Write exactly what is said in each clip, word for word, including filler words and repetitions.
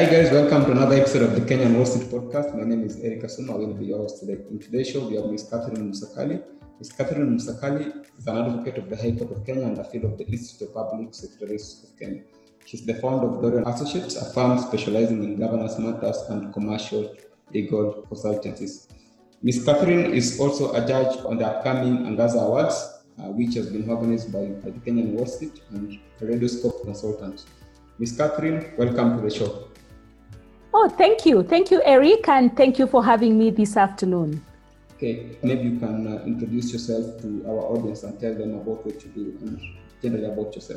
Hi guys, welcome to another episode of the Kenyan Wall Street Podcast. My name is Eric Asuma. I will be your host today. In today's show, we have Miss Catherine Musakali. Miss Catherine Musakali is an advocate of the High Court of Kenya and a fellow of the Institute of Public Secretaries of Kenya. She's the founder of Dorian Associates, a firm specializing in governance matters and commercial legal consultancies. Miss Catherine is also a judge on the upcoming Angaza Awards, uh, which has been organized by, by the Kenyan Wall Street and Kaleidoscope Consultants. Miss Catherine, welcome to the show. Oh, thank you. Thank you, Eric, and thank you for having me this afternoon. Okay, maybe you can uh, introduce yourself to our audience and tell them about what you do and generally about yourself.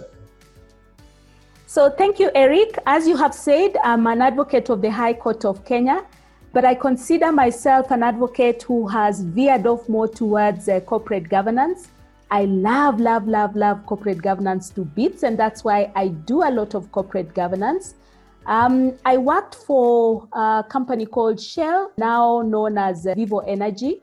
So thank you, Eric. As you have said, I'm an advocate of the High Court of Kenya, but I consider myself an advocate who has veered off more towards uh, corporate governance. I love, love, love, love corporate governance to bits, and that's why I do a lot of corporate governance. Um, I worked for a company called Shell, now known as Vivo Energy,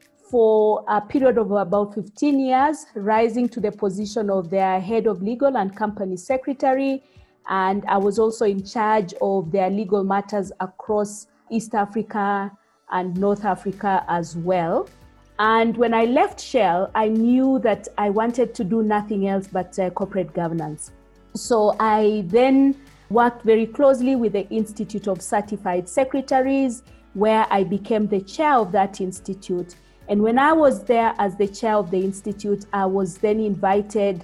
for a period of about fifteen years, rising to the position of their head of legal and company secretary. And I was also in charge of their legal matters across East Africa and North Africa as well. And when I left Shell, I knew that I wanted to do nothing else but uh, corporate governance. So I then worked very closely with the Institute of Certified Secretaries, where I became the chair of that institute. And when I was there as the chair of the institute, I was then invited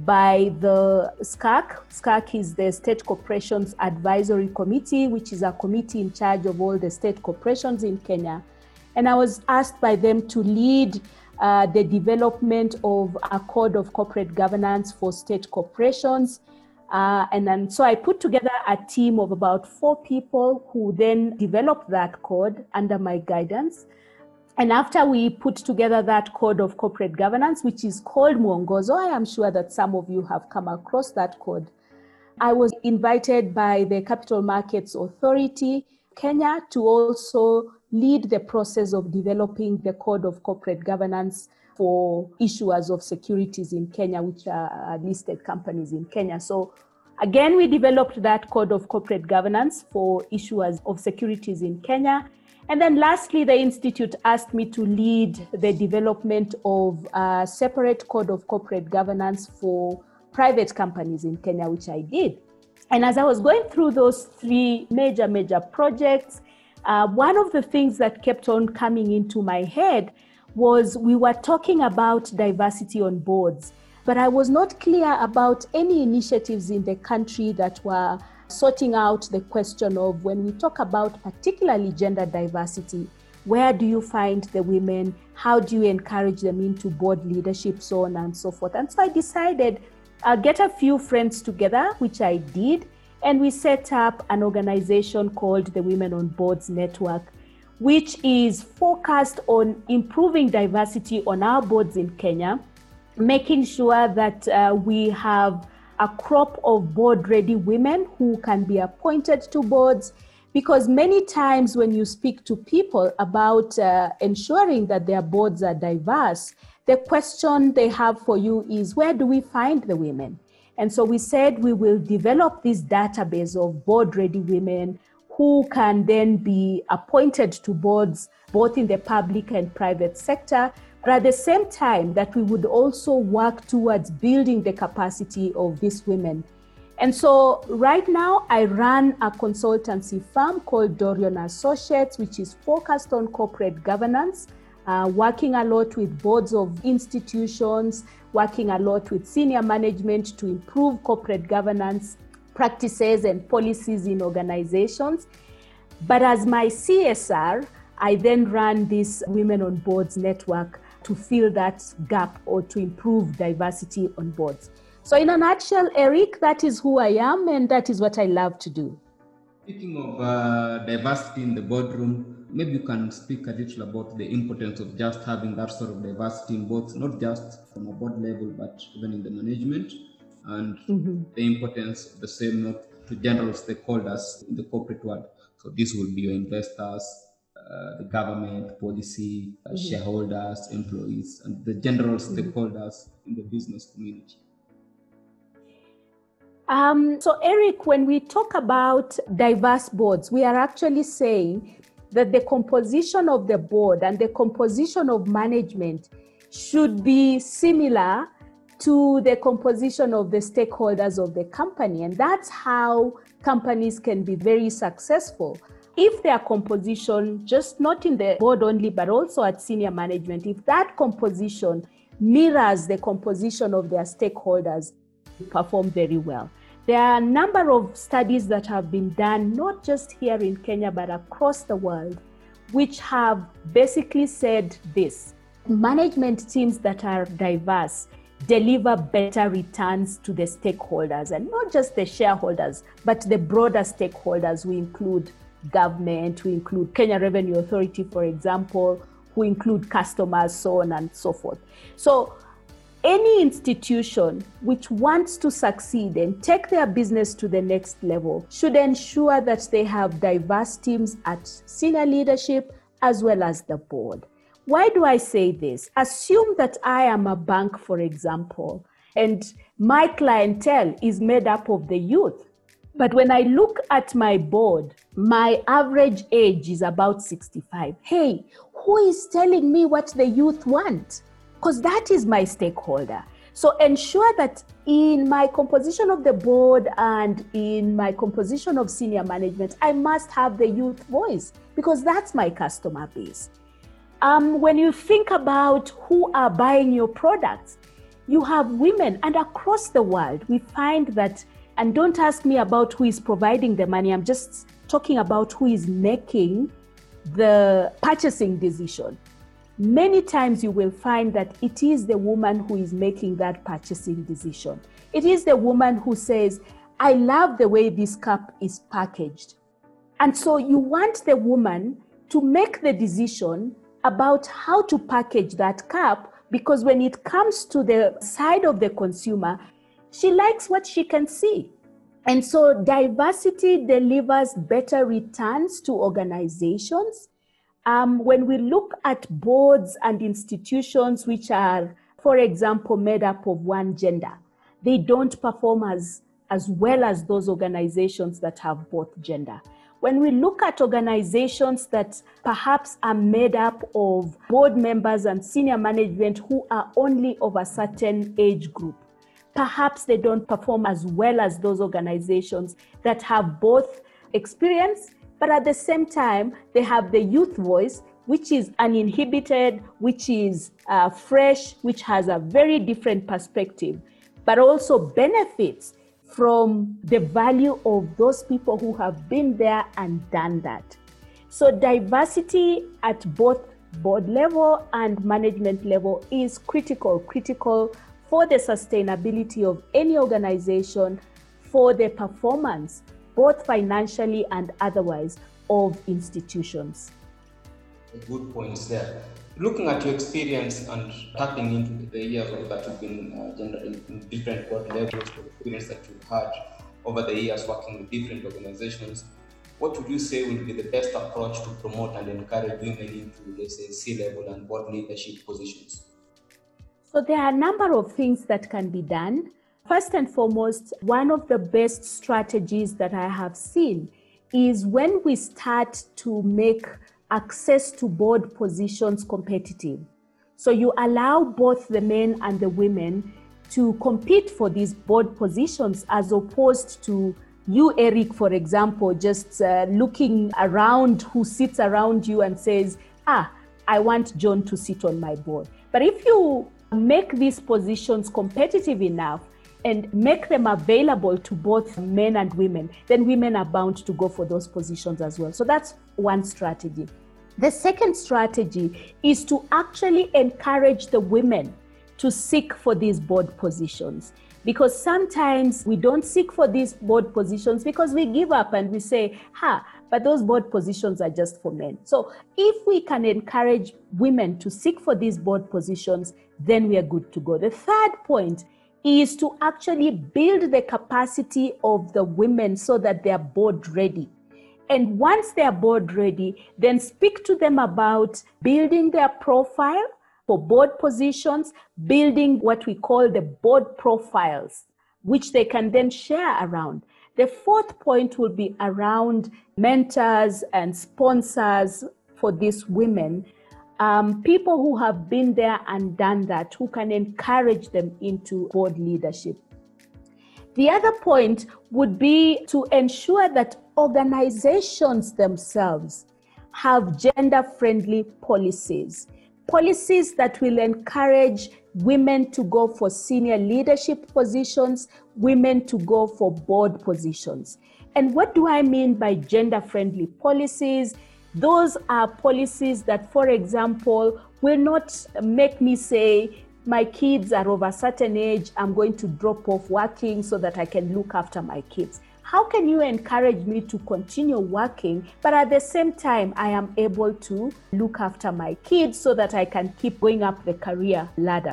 by the S C A C. S C A C is the State Corporations Advisory Committee, which is a committee in charge of all the state corporations in Kenya. And I was asked by them to lead uh, the development of a code of corporate governance for state corporations. Uh, and then, so I put together a team of about four people who then developed that code under my guidance. And after we put together that code of corporate governance, which is called Mwongozo, I am sure that some of you have come across that code. I was invited by the Capital Markets Authority, Kenya, to also lead the process of developing the code of corporate governance for issuers of securities in Kenya, which are listed companies in Kenya. So again, we developed that code of corporate governance for issuers of securities in Kenya. And then lastly, the Institute asked me to lead the development of a separate code of corporate governance for private companies in Kenya, which I did. And as I was going through those three major, major projects, uh, one of the things that kept on coming into my head was we were talking about diversity on boards, but I was not clear about any initiatives in the country that were sorting out the question of when we talk about particularly gender diversity, where do you find the women? How do you encourage them into board leadership, so on and so forth? And so I decided I'll get a few friends together, which I did, and we set up an organization called the Women on Boards Network, which is focused on improving diversity on our boards in Kenya, making sure that uh, we have a crop of board-ready women who can be appointed to boards. Because many times when you speak to people about uh, ensuring that their boards are diverse, the question they have for you is, where do we find the women? And so we said we will develop this database of board-ready women who can then be appointed to boards, both in the public and private sector, but at the same time that we would also work towards building the capacity of these women. And so right now I run a consultancy firm called Dorian Associates, which is focused on corporate governance, uh, working a lot with boards of institutions, working a lot with senior management to improve corporate governance practices and policies in organizations. But as my C S R, I then run this Women on Boards network to fill that gap or to improve diversity on boards. So in a nutshell, Eric, that is who I am and that is what I love to do. Speaking of uh, diversity in the boardroom, maybe you can speak a little about the importance of just having that sort of diversity in boards, not just from a board level, but even in the management, and mm-hmm. the importance of the same not to general stakeholders in the corporate world. So this will be your investors, Uh, the government, policy, uh, mm-hmm. shareholders, employees, and the general stakeholders mm-hmm. in the business community. Um, so, Eric, when we talk about diverse boards, we are actually saying that the composition of the board and the composition of management should be similar to the composition of the stakeholders of the company. And that's how companies can be very successful. If their composition, just not in the board only, but also at senior management, if that composition mirrors the composition of their stakeholders, perform very well. There are a number of studies that have been done, not just here in Kenya, but across the world, which have basically said this: management teams that are diverse deliver better returns to the stakeholders, and not just the shareholders, but the broader stakeholders. We include government, we include Kenya Revenue Authority, for example, who include customers, so on and so forth. So any institution which wants to succeed and take their business to the next level should ensure that they have diverse teams at senior leadership as well as the board. Why do I say this? Assume that I am a bank, for example, and my clientele is made up of the youth. But when I look at my board, my average age is about sixty-five. Hey, who is telling me what the youth want? Because that is my stakeholder. So ensure that in my composition of the board and in my composition of senior management, I must have the youth voice, because that's my customer base. Um, when you think about who are buying your products, you have women, and across the world, we find that, and don't ask me about who is providing the money, I'm just talking about who is making the purchasing decision. Many times you will find that it is the woman who is making that purchasing decision. It is the woman who says, I love the way this cup is packaged. And so you want the woman to make the decision about how to package that cup, because when it comes to the side of the consumer, she likes what she can see. And so diversity delivers better returns to organizations. Um, when we look at boards and institutions which are, for example, made up of one gender, they don't perform as, as well as those organizations that have both gender. When we look at organizations that perhaps are made up of board members and senior management who are only of a certain age group, perhaps they don't perform as well as those organizations that have both experience, but at the same time, they have the youth voice, which is uninhibited, which is uh, fresh, which has a very different perspective, but also benefits from the value of those people who have been there and done that. So diversity at both board level and management level is critical, critical for the sustainability of any organization, for the performance, both financially and otherwise, of institutions. Good points there. Looking at your experience and tapping into the years that you've been uh, generating in different board levels, the experience that you've had over the years working with different organizations, what would you say would be the best approach to promote and encourage women into, let's say, C-level and board leadership positions? So there are a number of things that can be done. First and foremost, one of the best strategies that I have seen is when we start to make access to board positions competitive. So you allow both the men and the women to compete for these board positions, as opposed to you, Eric, for example, just uh, looking around who sits around you and says, ah, I want John to sit on my board. But if you make these positions competitive enough and make them available to both men and women, then women are bound to go for those positions as well. So that's one strategy. The second strategy is to actually encourage the women to seek for these board positions. Because sometimes we don't seek for these board positions because we give up and we say, ha, but those board positions are just for men. So if we can encourage women to seek for these board positions, then we are good to go. The third point is to actually build the capacity of the women so that they are board ready. And once they are board ready, then speak to them about building their profile for board positions, building what we call the board profiles, which they can then share around. The fourth point will be around mentors and sponsors for these women, um, people who have been there and done that, who can encourage them into board leadership. The other point would be to ensure that organizations themselves have gender-friendly policies, policies that will encourage women to go for senior leadership positions, women to go for board positions. And what do I mean by gender-friendly policies? Those are policies that, for example, will not make me say, my kids are of a certain age, I'm going to drop off working so that I can look after my kids. How can you encourage me to continue working, but at the same time, I am able to look after my kids so that I can keep going up the career ladder?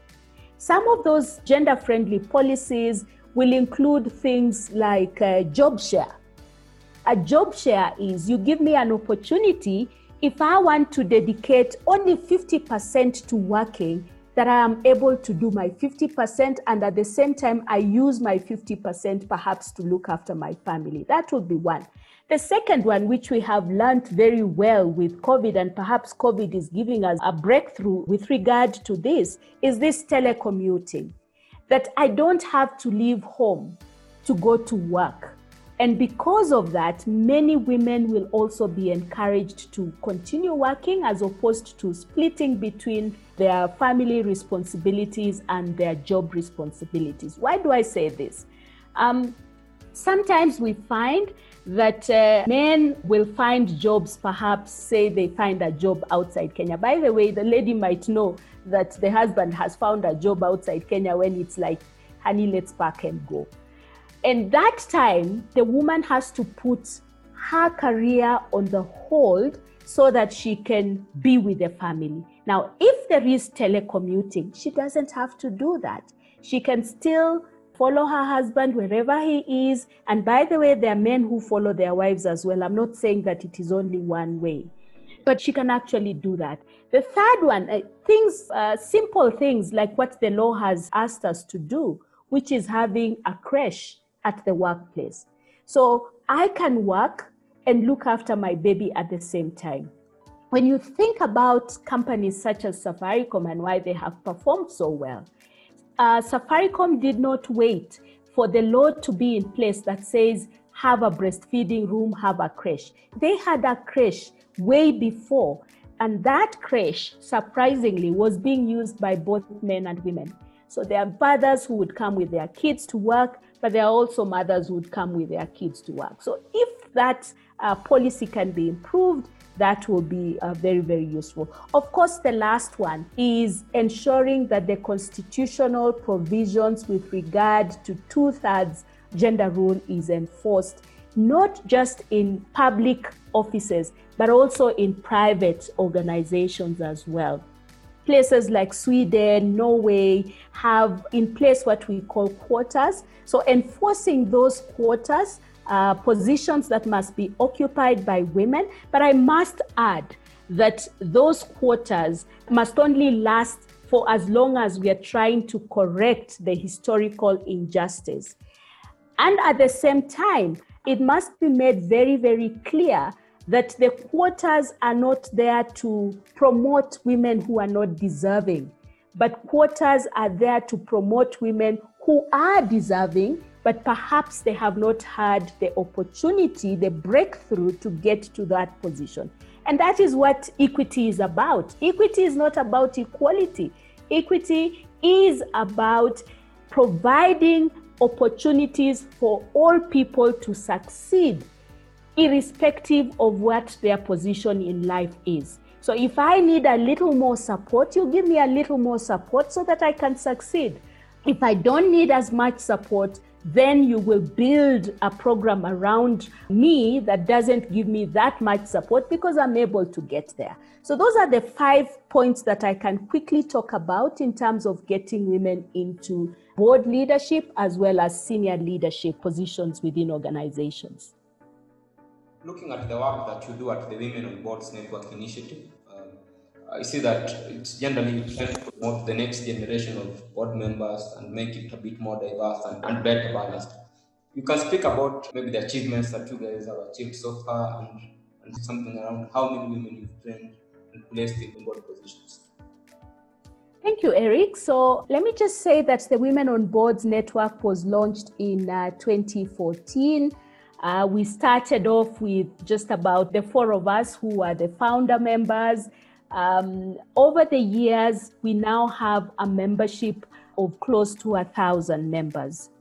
Some of those gender-friendly policies will include things like uh, job share. A job share is you give me an opportunity. If I want to dedicate only fifty percent to working, that I am able to do my fifty percent, and at the same time, I use my fifty percent perhaps to look after my family. That would be one. The second one, which we have learned very well with COVID, and perhaps COVID is giving us a breakthrough with regard to this, is this telecommuting. That I don't have to leave home to go to work. And because of that, many women will also be encouraged to continue working as opposed to splitting between their family responsibilities and their job responsibilities. Why do I say this? Um, sometimes we find that uh, men will find jobs, perhaps say they find a job outside Kenya. By the way, the lady might know that the husband has found a job outside Kenya when it's like, honey, let's pack and go. And that time, the woman has to put her career on the hold so that she can be with the family. Now, if there is telecommuting, she doesn't have to do that. She can still follow her husband wherever he is. And by the way, there are men who follow their wives as well. I'm not saying that it is only one way, but she can actually do that. The third one, uh, things, uh, simple things like what the law has asked us to do, which is having a creche at the workplace. So I can work and look after my baby at the same time. When you think about companies such as Safaricom and why they have performed so well, uh, Safaricom did not wait for the law to be in place that says have a breastfeeding room, have a creche. They had a creche way before, and that creche, surprisingly, was being used by both men and women. So there are fathers who would come with their kids to work, but there are also mothers who would come with their kids to work. So if that uh, policy can be improved, that will be uh, very, very useful. Of course, the last one is ensuring that the constitutional provisions with regard to two-thirds gender rule is enforced, not just in public offices, but also in private organizations as well. Places like Sweden, Norway have in place what we call quotas. So enforcing those quotas, uh, positions that must be occupied by women. But I must add that those quotas must only last for as long as we are trying to correct the historical injustice. And at the same time, it must be made very, very clear that the quotas are not there to promote women who are not deserving, but quotas are there to promote women who are deserving, but perhaps they have not had the opportunity, the breakthrough to get to that position. And that is what equity is about. Equity is not about equality. Equity is about providing opportunities for all people to succeed, irrespective of what their position in life is. So if I need a little more support, you give me a little more support so that I can succeed. If I don't need as much support, then you will build a program around me that doesn't give me that much support because I'm able to get there. So those are the five points that I can quickly talk about in terms of getting women into board leadership as well as senior leadership positions within organizations. Looking at the work that you do at the Women on Boards Network Initiative, um, I see that it's generally trying to promote the next generation of board members and make it a bit more diverse and, and better balanced. You can speak about maybe the achievements that you guys have achieved so far and, and something around how many women you've trained and placed in board positions. Thank you, Eric. So let me just say that the Women on Boards Network was launched in uh, twenty fourteen. Uh, we started off with just about the four of us who are the founder members. Um, over the years, we now have a membership of close to a thousand members.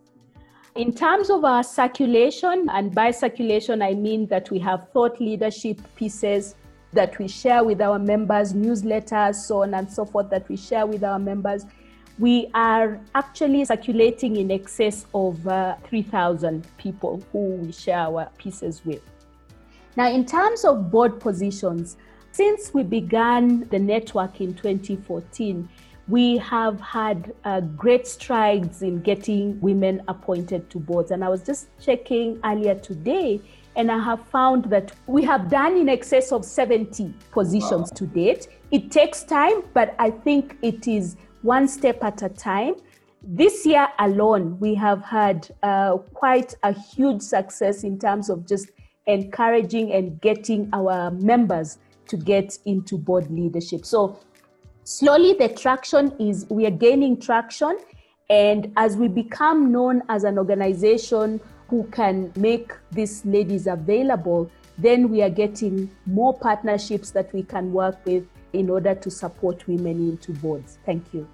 In terms of our circulation, and by circulation, I mean that we have thought leadership pieces that we share with our members, newsletters, so on and so forth, that we share with our members. We are actually circulating in excess of uh, three thousand people who we share our pieces with. Now, in terms of board positions, since we began the network in twenty fourteen, we have had uh, great strides in getting women appointed to boards. And I was just checking earlier today, and I have found that we have done in excess of seventy positions wow. to date. It takes time, but I think it is one step at a time. This year alone, we have had uh, quite a huge success in terms of just encouraging and getting our members to get into board leadership. So slowly the traction is, we are gaining traction. And as we become known as an organization who can make these ladies available, then we are getting more partnerships that we can work with in order to support women into boards. Thank you.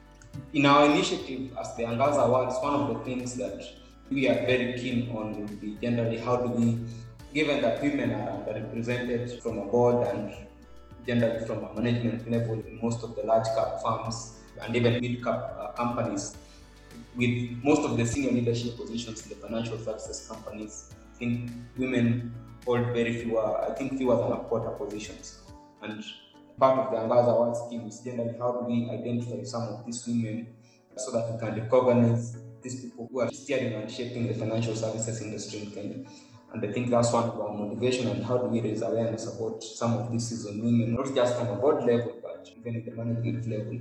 In our initiative as the Angaza Awards, one of the things that we are very keen on will be generally how do we, given that women are underrepresented from a board and generally from a management level in most of the large cap firms and even mid cap uh, companies, with most of the senior leadership positions in the financial services companies, I think women hold very few, I think fewer than a quarter positions. And part of the Angaza Awards scheme is generally how do we identify some of these women so that we can recognize these people who are steering and shaping the financial services industry in Kenya. And I think that's one of our motivation, and how do we raise awareness about some of these seasoned women, not just on a board level, but even at the management level.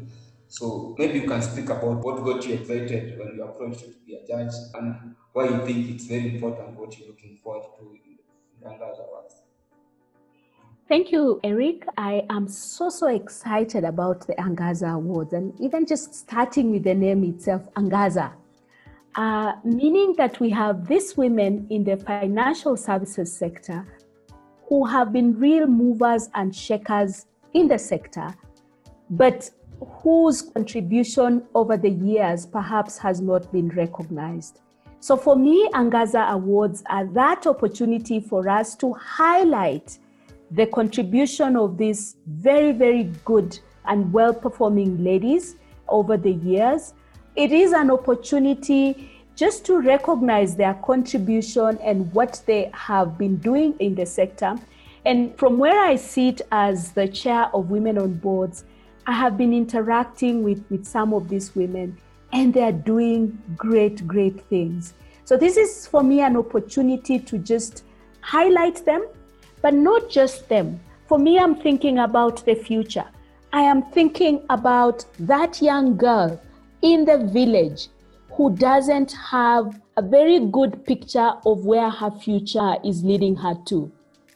So maybe you can speak about what got you excited when you approached to be a judge and why you think it's very important what you're looking forward to in the Angaza Awards. Thank you, Eric. I am so, so excited about the Angaza Awards, and even just starting with the name itself, Angaza, uh, meaning that we have these women in the financial services sector who have been real movers and shakers in the sector, but whose contribution over the years perhaps has not been recognized. So for me, Angaza Awards are that opportunity for us to highlight the contribution of these very, very good and well-performing ladies over the years. It is an opportunity just to recognize their contribution and what they have been doing in the sector. And from where I sit as the chair of Women on Boards, I have been interacting with, with some of these women, and they're doing great, great things. So this is for me an opportunity to just highlight them, but not just them. For me, I'm thinking about the future. I am thinking about that young girl in the village who doesn't have a very good picture of where her future is leading her to.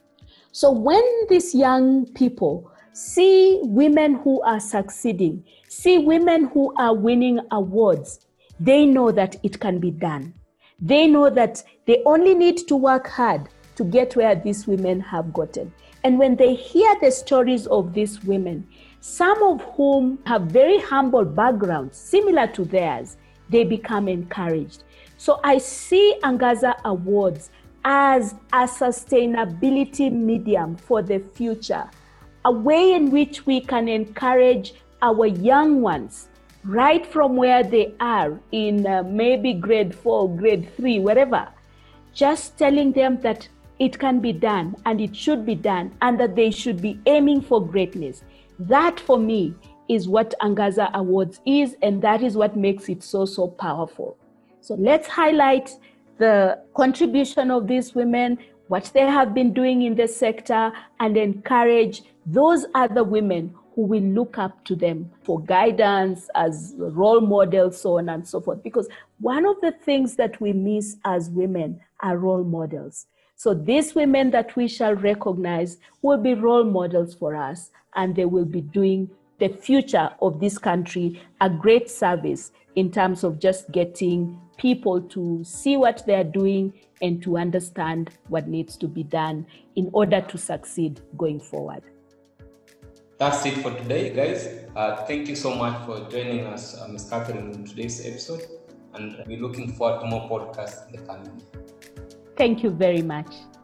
So when these young people see women who are succeeding, see women who are winning awards, they know that it can be done. They know that they only need to work hard to get where these women have gotten. And when they hear the stories of these women, some of whom have very humble backgrounds similar to theirs, they become encouraged. So I see Angaza Awards as a sustainability medium for the future, a way in which we can encourage our young ones right from where they are in uh, maybe grade four, grade three, wherever, just telling them that it can be done and it should be done and that they should be aiming for greatness. That for me is what Angaza Awards is, and that is what makes it so, so powerful. So let's highlight the contribution of these women, what they have been doing in the sector, and encourage those other women who will look up to them for guidance, as role models, so on and so forth. Because one of the things that we miss as women are role models. So these women that we shall recognize will be role models for us, and they will be doing the future of this country a great service in terms of just getting people to see what they're doing and to understand what needs to be done in order to succeed going forward. That's it for today, guys. Uh, thank you so much for joining us, uh, Miz Catherine, in today's episode. And we're looking forward to more podcasts in the coming. Thank you very much.